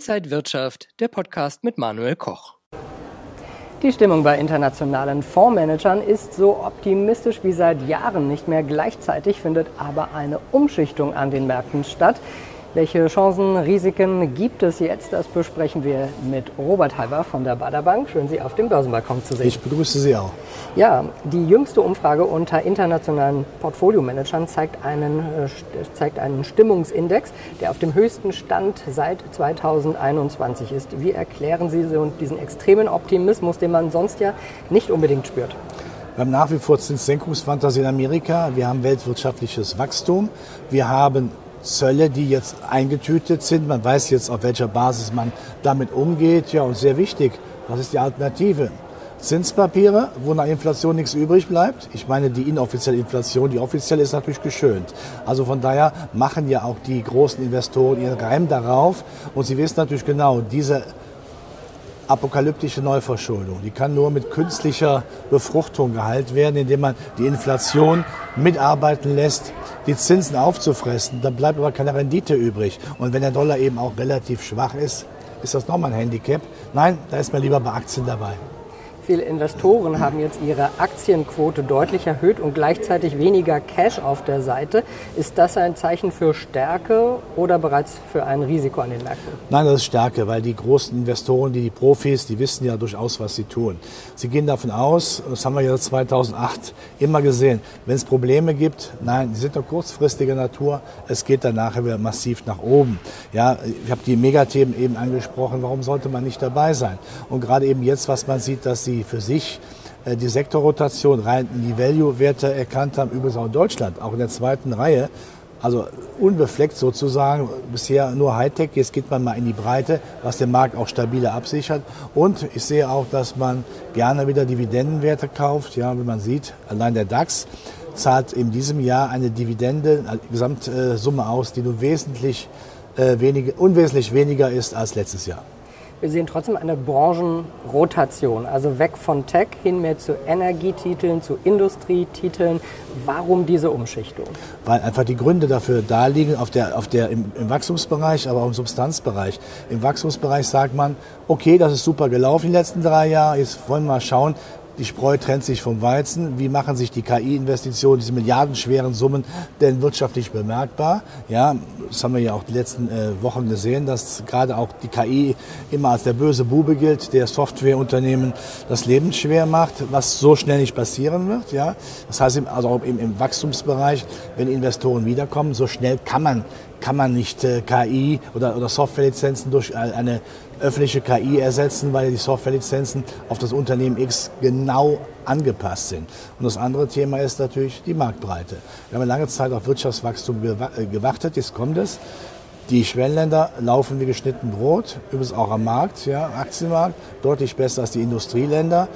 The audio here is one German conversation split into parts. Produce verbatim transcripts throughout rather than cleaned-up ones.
Inside Wirtschaft, der Podcast mit Manuel Koch. Die Stimmung bei internationalen Fondsmanagern ist so optimistisch wie seit Jahren nicht mehr. Gleichzeitig findet aber eine Umschichtung an den Märkten statt. Welche Chancen, Risiken gibt es jetzt? Das besprechen wir mit Robert Halber von der Baader Bank. Schön, Sie auf dem Börsenbalkon zu sehen. Ich begrüße Sie auch. Ja, die jüngste Umfrage unter internationalen Portfoliomanagern zeigt einen, äh, zeigt einen Stimmungsindex, der auf dem höchsten Stand seit zweitausendeinundzwanzig ist. Wie erklären Sie so diesen extremen Optimismus, den man sonst ja nicht unbedingt spürt? Wir haben nach wie vor Zinssenkungsfantasie in Amerika. Wir haben weltwirtschaftliches Wachstum. Wir haben Zölle, die jetzt eingetütet sind. Man weiß jetzt, auf welcher Basis man damit umgeht. Ja, und sehr wichtig, was ist die Alternative? Zinspapiere, wo nach Inflation nichts übrig bleibt. Ich meine die inoffizielle Inflation, die offizielle ist natürlich geschönt. Also von daher machen ja auch die großen Investoren ihren Reim darauf. Und Sie wissen natürlich genau, diese apokalyptische Neuverschuldung, die kann nur mit künstlicher Befruchtung geheilt werden, indem man die Inflation mitarbeiten lässt, die Zinsen aufzufressen. Dann bleibt aber keine Rendite übrig. Und wenn der Dollar eben auch relativ schwach ist, ist das nochmal ein Handicap. Nein, da ist man lieber bei Aktien dabei. Viele Investoren haben jetzt ihre Aktienquote deutlich erhöht und gleichzeitig weniger Cash auf der Seite. Ist das ein Zeichen für Stärke oder bereits für ein Risiko an den Märkten? Nein, das ist Stärke, weil die großen Investoren, die, die Profis, die wissen ja durchaus, was sie tun. Sie gehen davon aus, das haben wir ja zweitausendacht immer gesehen, wenn es Probleme gibt, nein, die sind doch kurzfristiger Natur, es geht dann nachher wieder massiv nach oben. Ja, ich habe die Megathemen eben angesprochen, warum sollte man nicht dabei sein? Und gerade eben jetzt, was man sieht, dass sie für sich äh, die Sektorrotation rein in die Value-Werte erkannt haben, übrigens auch in Deutschland, auch in der zweiten Reihe, also unbefleckt sozusagen, bisher nur Hightech, jetzt geht man mal in die Breite, was den Markt auch stabiler absichert. Und ich sehe auch, dass man gerne wieder Dividendenwerte kauft, ja, wie man sieht, allein der DAX zahlt in diesem Jahr eine Dividende, eine Gesamtsumme aus, die nur wesentlich, äh, weniger, unwesentlich weniger ist als letztes Jahr. Wir sehen trotzdem eine Branchenrotation, also weg von Tech hin mehr zu Energietiteln, zu Industrietiteln. Warum diese Umschichtung? Weil einfach die Gründe dafür da liegen, auf der, auf der, im, im Wachstumsbereich, aber auch im Substanzbereich. Im Wachstumsbereich sagt man, okay, das ist super gelaufen die letzten drei Jahre, jetzt wollen wir mal schauen, die Spreu trennt sich vom Weizen. Wie machen sich die K I-Investitionen, diese milliardenschweren Summen, denn wirtschaftlich bemerkbar? Ja, das haben wir ja auch die letzten äh, Wochen gesehen, dass gerade auch die K I immer als der böse Bube gilt, der Softwareunternehmen das Leben schwer macht, was so schnell nicht passieren wird. Ja, das heißt, also auch im, im Wachstumsbereich, wenn Investoren wiederkommen, so schnell kann man kann man nicht äh, K I oder, oder Softwarelizenzen durch eine öffentliche K I ersetzen, weil die Softwarelizenzen auf das Unternehmen X genau angepasst sind. Und das andere Thema ist natürlich die Marktbreite. Wir haben lange Zeit auf Wirtschaftswachstum gewartet, jetzt kommt es. Die Schwellenländer laufen wie geschnitten Brot, übrigens auch am Markt, ja, Aktienmarkt, deutlich besser als die Industrieländer.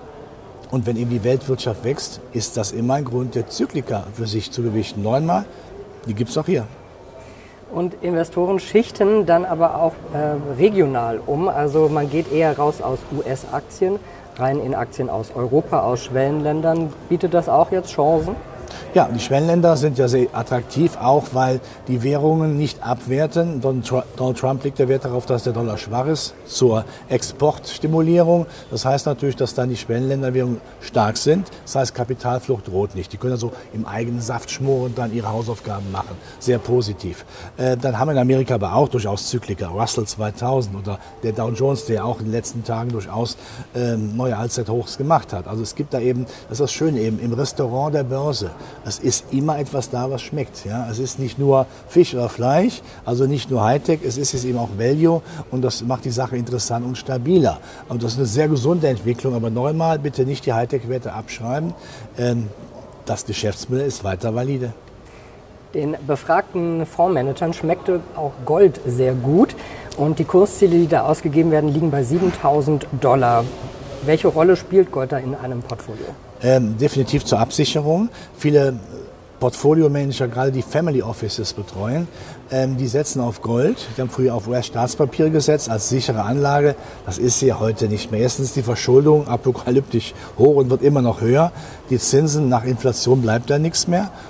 Und wenn eben die Weltwirtschaft wächst, ist das immer ein Grund, der Zyklika für sich zu gewichten. Neunmal, die gibt es auch hier. Und Investoren schichten dann aber auch äh, regional um. Also man geht eher raus aus U S-Aktien, rein in Aktien aus Europa, aus Schwellenländern. Bietet das auch jetzt Chancen? Ja, die Schwellenländer sind ja sehr attraktiv, auch weil die Währungen nicht abwerten. Donald Trump legt der Wert darauf, dass der Dollar schwach ist zur Exportstimulierung. Das heißt natürlich, dass dann die Schwellenländerwährungen stark sind. Das heißt, Kapitalflucht droht nicht. Die können also im eigenen Saft schmoren und dann ihre Hausaufgaben machen. Sehr positiv. Äh, dann haben wir in Amerika aber auch durchaus Zyklika. Russell zweitausend oder der Dow Jones, der auch in den letzten Tagen durchaus äh, neue Allzeithochs gemacht hat. Also es gibt da eben, das ist das Schöne eben, im Restaurant der Börse. Es ist immer etwas da, was schmeckt. Ja? Es ist nicht nur Fisch oder Fleisch, also nicht nur Hightech, es ist jetzt eben auch Value und das macht die Sache interessant und stabiler. Und das ist eine sehr gesunde Entwicklung, aber neunmal bitte nicht die Hightech-Werte abschreiben. Ähm, das Geschäftsmodell ist weiter valide. Den befragten Fondsmanagern schmeckte auch Gold sehr gut und die Kursziele, die da ausgegeben werden, liegen bei siebentausend Dollar. Welche Rolle spielt Gold da in einem Portfolio? Ähm, definitiv zur Absicherung. Viele Portfolio-Manager, gerade die Family Offices betreuen, ähm, die setzen auf Gold. Die haben früher auf U S-Staatspapiere gesetzt als sichere Anlage. Das ist sie heute nicht mehr. Erstens die Verschuldung apokalyptisch hoch und wird immer noch höher. Die Zinsen nach Inflation bleibt da nichts mehr.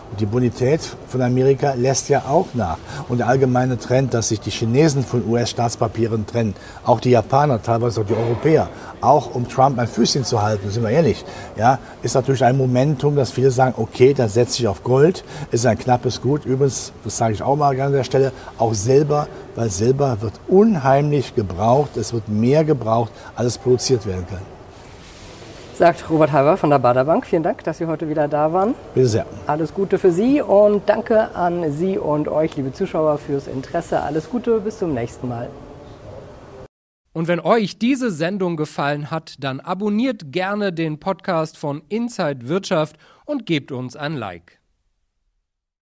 Und die Bonität von Amerika lässt ja auch nach. Und der allgemeine Trend, dass sich die Chinesen von U S-Staatspapieren trennen, auch die Japaner, teilweise auch die Europäer, auch um Trump ein Füßchen zu halten, sind wir ehrlich, ja, ist natürlich ein Momentum, dass viele sagen, okay, dann setze ich auf Gold, ist ein knappes Gut. Übrigens, das sage ich auch mal gerne an der Stelle, auch Silber, weil Silber wird unheimlich gebraucht, es wird mehr gebraucht, als es produziert werden kann. Sagt Robert Halver von der Baader Bank. Vielen Dank, dass Sie heute wieder da waren. Bitte sehr. Alles Gute für Sie und danke an Sie und euch, liebe Zuschauer, fürs Interesse. Alles Gute, bis zum nächsten Mal. Und wenn euch diese Sendung gefallen hat, dann abonniert gerne den Podcast von Inside Wirtschaft und gebt uns ein Like.